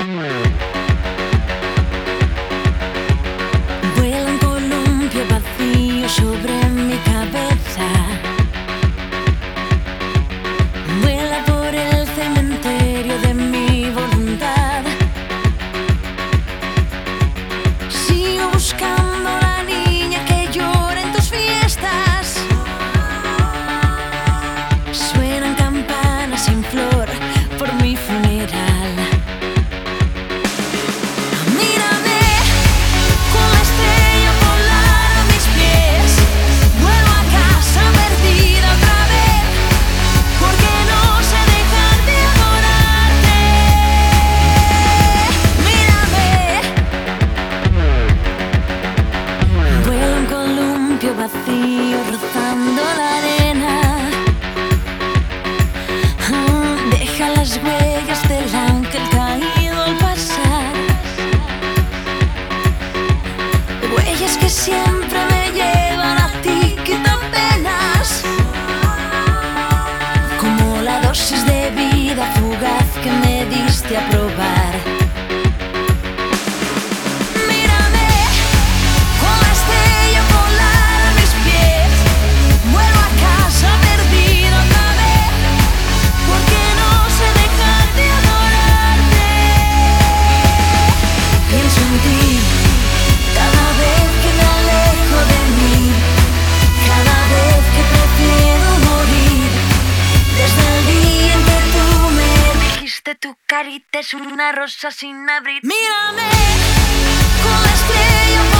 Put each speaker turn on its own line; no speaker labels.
Vuela un columpio vacío sobre mi cabeza. Vuela por el cementerio de mi voluntad. Sigo buscando la niña que llora en tus fiestas. Suenan campanas sin flor por mi funeral. Mírame con la estrella polar a mis pies. Vuelvo a casa perdida otra vez, porque no sé dejar de adorarte. Mírame. Vuelo un columpio vacío rozando la arena. Deja las huellas del ángel caído al pasar. Huellas que siempre me llevan a ti, quitan penas, como la dosis de vida fugaz que me diste a probar. Mírame con la estrella polar a mis pies. Vuelvo a casa perdido otra vez, porque no sé dejar de adorarte. Pienso en ti cada vez que me alejo de mí, cada vez que prefiero morir. Desde el día en que tú me dijiste tu carita es una rosa sin abrir. Mírame con la estrella